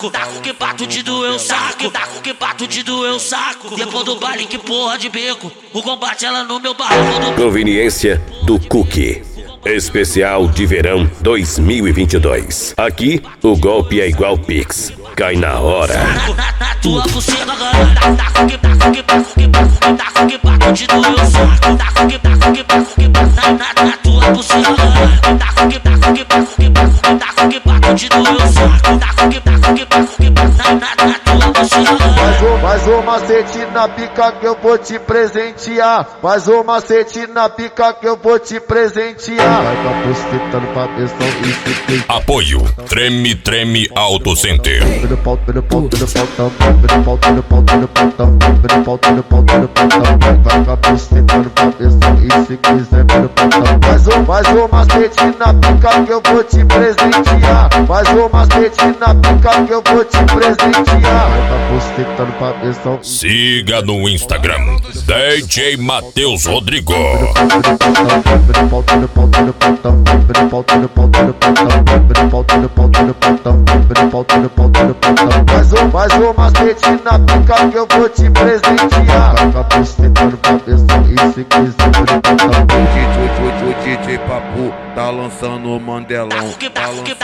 Que bato de doer o saco, que bato de doer o saco. Depois do baile que porra de beco, o combate ela no meu barraco. Proveniência do Cookie. Especial de verão 2022. Aqui, o golpe é igual Pix. Cai na hora. Na tua buceta, galera. Que bato de doer o saco. Que na tua buceta, galera. Que bato de doer o saco. Que na tua buceta, galera. Faz o macete na pica que eu vou te presentear. Faz o macete na pica que eu vou te presentear. Vai com a buceta no cabeção e fique. Apoio Treme Treme Auto Center. Vai com a buceta no cabeção e se quiser faz o macete na pica que eu vou te presentear. Faz o macete na pica que eu vou te presentear. Vai com a buceta no cabeção. Siga no Instagram DJ Matheus Rodrigo. Faz o macete na pica que eu vou te presentear. Vai com a buceta no cabeção e se quiser O DJ Papu tá lançando o Mandelão. Que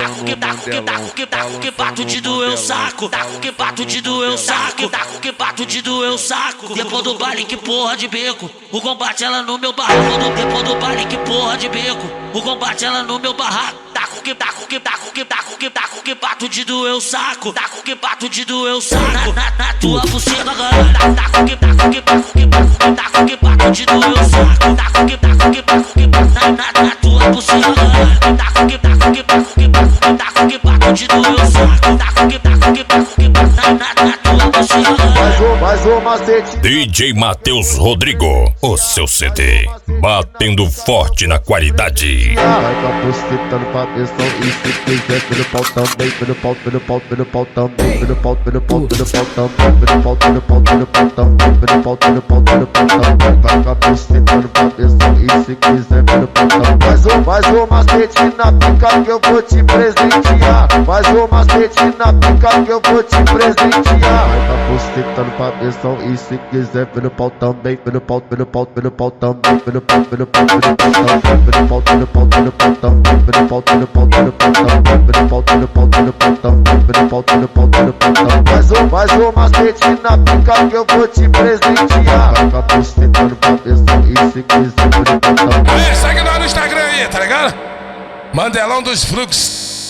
bato de doer o saco. Que bato de doer o saco. Que bato de doer o saco. Depois do baile que porra de beco, o combate ela no meu barraco. Depois do baile que porra de beco, o combate ela no meu barraco. Que bato de doer o saco. Que bato de doer o saco. Na tua buceta, galera. Que bato de doer o saco. Que na tua buceta, galera. Que bato de doer o saco. Que na tua buceta, galera. Faz o macete. DJ Matheus Rodrigo, o seu CD, batendo forte na qualidade. Vai com a buceta no cabeção e se quiser pelo pau também, pelo pau também, pelo pau também, pelo pau também, vai com a buceta no cabeção e se quiser pelo pau também. Faz o macete na pica que eu vou te presentear. Faz o macete na pica que eu vou te presentear. Vai com a buceta no cabeção e se quiser pelo pau também, pelo pau também, pelo pau também, pelo pau faz o macete na pica que eu vou te presentear. Vai com a buceta no cabeção e se quiser pelo pau também. Aí, segue nós no Instagram aí, tá ligado? Mandelão dos Fluxos.